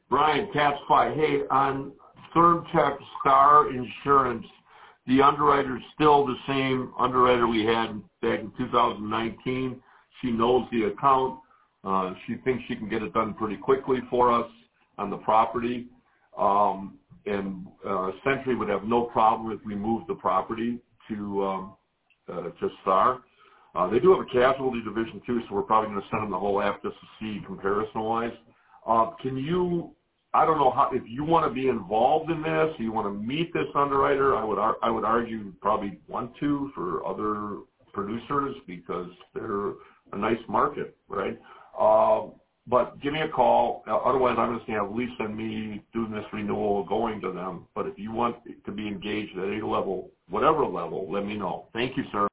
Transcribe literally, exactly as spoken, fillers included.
Brian, Cat's Fight. Hey, on Third Check Star Insurance, the underwriter's still the same underwriter we had back in two thousand nineteen. She knows the account. Uh, she thinks she can get it done pretty quickly for us on the property. Um, and uh, Century would have no problem if we moved the property to um, uh, to Star. Uh, they do have a casualty division too, so we're probably going to send them the whole app just to see comparison-wise. Uh, can you, I don't know how, if you want to be involved in this, you want to meet this underwriter, I would I would argue you probably want to for other producers because they're a nice market, right? Uh, but give me a call. Otherwise, I'm just going to have Lisa and me doing this renewal going to them. But if you want to be engaged at any level, whatever level, let me know. Thank you, sir.